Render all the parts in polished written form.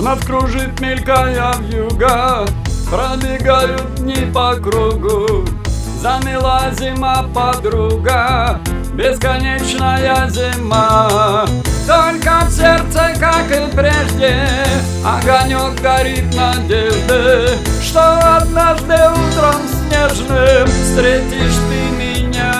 Вновь кружит, мелькая вьюга, пробегают дни по кругу. Замела зима, подруга, бесконечная зима. Только в сердце, как и прежде, огонек горит надежды, что однажды утром снежным встретишь ты меня.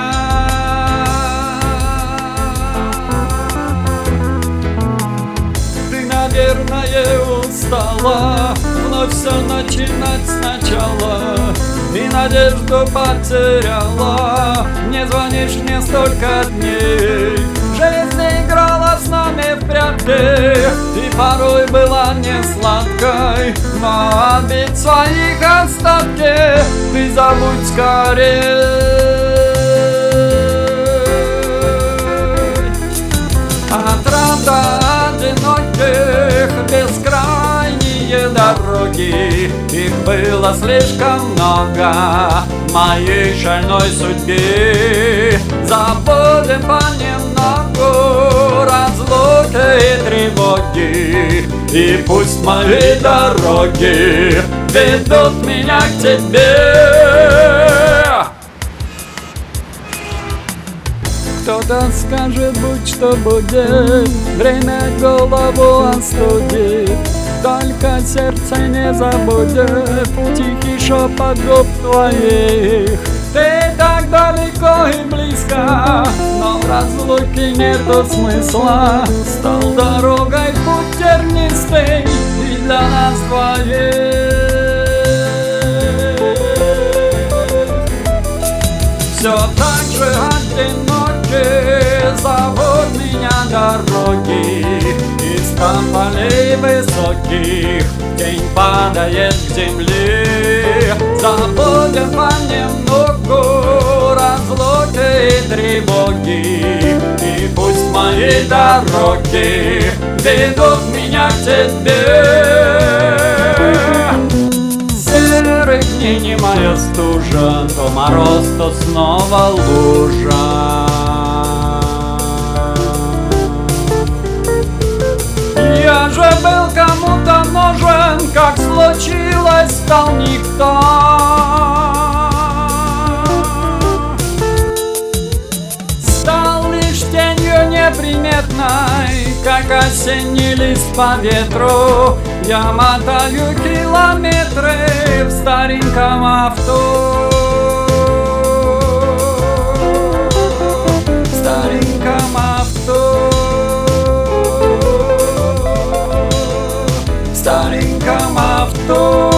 Ты, наверное, устала вновь все начинать сначала, и надежду потеряла. Не звонишь мне столько дней, жизнь играла с нами в прятки, и порой была не сладкой, но обид своих остатки ты забудь скорей. Отрада одиноких, бескрайние дороги, их было слишком много в моей шальной судьбе. Забудем понемногу разлуки и тревоги, и пусть мои дороги ведут меня к тебе. Кто-то скажет, будь что будет, время голову остудит, только сердце не забудет тихий шепот губ твоих. Ты так далеко и близко, но в разлуке нету смысла. Стал дорогой путь тернистый и для нас двоих. Все так же одиноки зовут меня дороги, из тополей высоких тень падает к земле. Забудем понемногу разлуки и тревоги, и пусть мои дороги ведут меня к тебе. Серых дней немая стужа, то мороз, то снова лужа. Я же был кому-то нужен, как случилось, стал никто. Стал лишь тенью неприметной, как осенний лист по ветру. Я мотаю километры в стареньком авто. В стареньком авто. В стареньком авто.